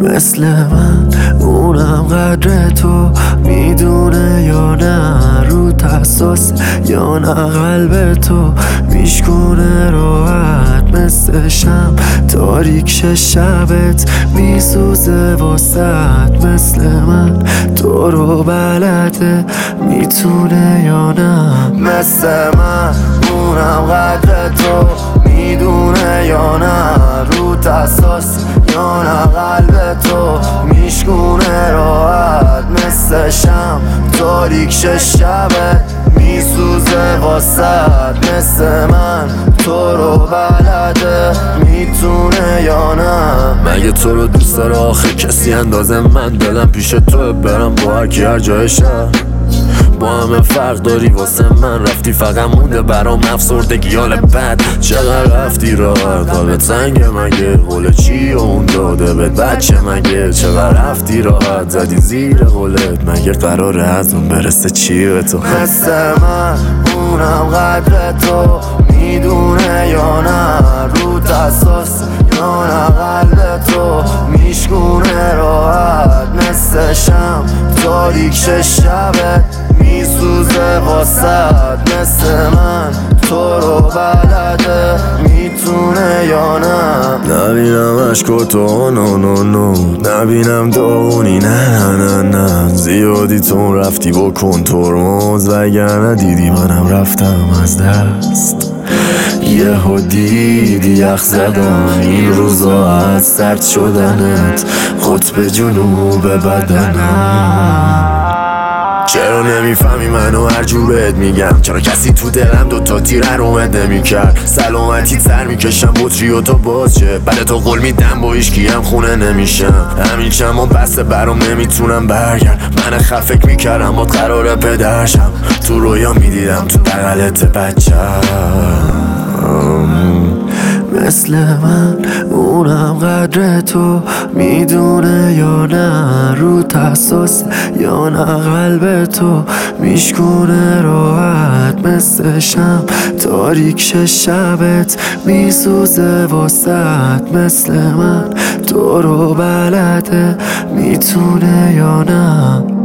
مثل من اونم قدر تو میدونه یا نه، رو حساس یا نه قلب تو میشکونه راحت مثل شم، تاریک شبت میسوزه واسط، مثل من تو رو بلده میتونه یا نه، مثل من اونم قدر تو میدونه یا نه، رو حساس یا نه قلب تو میشکونه راحت مثل شم، تاریک شبت میسوزه واسط، مثل من تو رو بلده میتونه یا نه. مگه تو رو دوست داره آخه کسی اندازه من؟ دلم پیش تو برم با هر جای شهر، با همه فرق داری واسه من، رفتی فقط مونده برام افسردگی حال بد، چقدر رفتی راحت قلبت سنگه مگه، قول چی اون داده بهت بچه مگه، چقدر رفتی راحت زدی زیر قولت، مگه قراره از اون برسه چی به تو؟ مثل من اونم قدر تو میدونه یا نه، رو حساس یا نه قلب تو میشکونه راحت مثل شم، تاریک شبت میسوزه واسط، مثل من تو رو بلده میتونه یا نه. نبینم عشق تو نو نبینم داغونی نه زیادی تو رفتی بکن ترمز، وگرنه دیدی منم رفتم از دست، یهو دیدی یخ زدم این روزا از سرد شدنت، قطب جنوب بدنم. چرا نمیفهمی منو هر جور بهت میگم؟ چرا کسی تو دلم دوتا تیر حرومت نمیکرد؟ سلامتی سر میکشم بطری و تو باز چه بعد تو قول میدم با هیچکی هم خونه نمیشم، همین چما بسته برام نمیتونم برگرد، من خفک میکردم با قرار پدرشم، تو رویا میدیدم تو بغلت بچم، مثل من اونم قدر تو میدونه یا نه، رو حساس یا نه قلب تو میشکونه راحت مثل شم، تاریک شبت میسوزه واسط، مثل من تو رو بلده میتونه یا نه.